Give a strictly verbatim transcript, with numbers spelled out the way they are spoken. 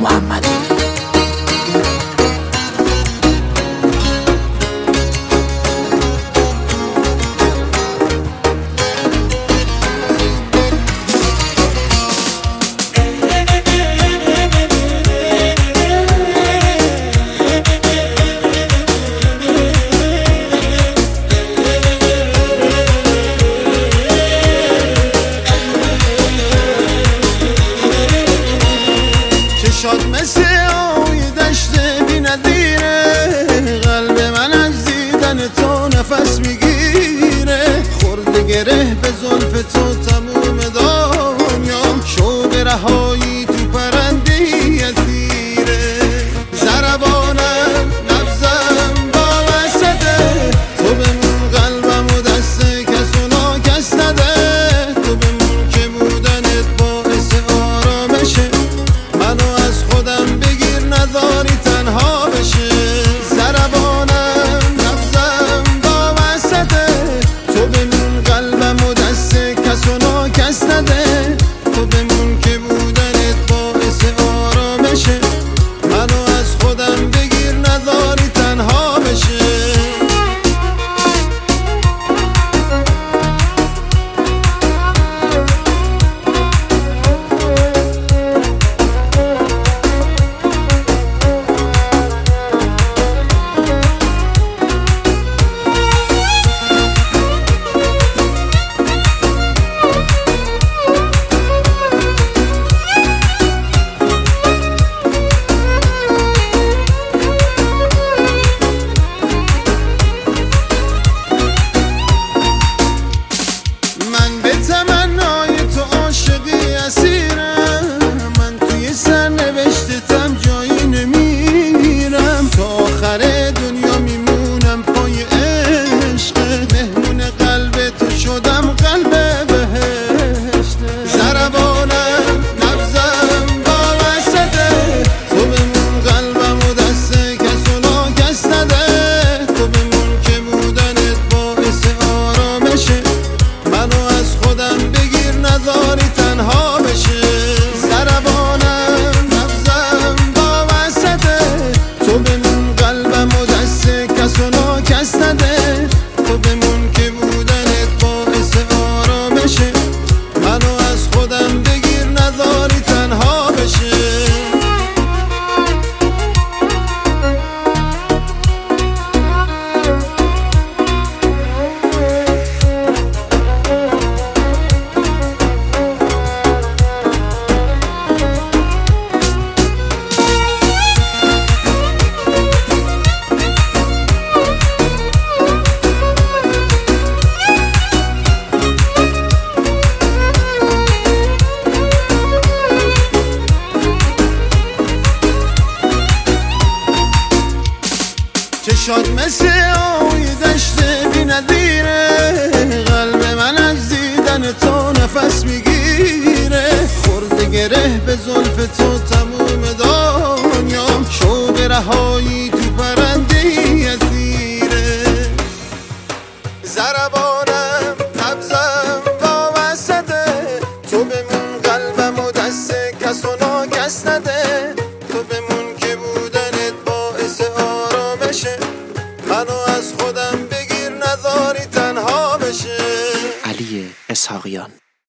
محمدی. شاد مثل آوی دشت بی ندیره، قلب من از دیدن تو نفس میگیره. خورده گره به زلف تو تموم دنیام، شوق رهایی تو پرندی اسیره. ضربانم نبضم با وسطه، تو بمون قلبم و دست کس و ناکس نده. تو بمون که بودنت باعث آرامشه، منو از خودم بگیر نذاری تنها بشه. ضربانم نبضم با وسطه، تو بمون قلبم و دست کس و ناکس نده. تو بمون که بودنت باعث آرامشه، منو از خودم بگیر نذاری تنها بشه. من به تمنای تو عاشقی اسیرم، من توی سرنوشتتم جایی نمیرم. تا آخر دنیا میمونم پای عشق، مهمون قلب تو شدم قلب بهشته. ضربانم نبضم با وسطه، تو بمون قلبم و دست کس و ناکس نده. تو بمون که بودنت باعث آرامشه، منو از خودم بگیر نذاری تنها بشه. ضربانم نبضم با وسطه، تو بمون قلبم و دست کس و ناکس نده. تو بمون که بودنت باعث آرامشه، منو از خودم بگیر نذاری تنها بشه. چشات مثل آوی دشت بی ندیره، قلب من از دیدن تو نفس میگیره. خورده گره به زلف تو تموم دنیام، شوق رهایی تو پرنده اسیره. ضربان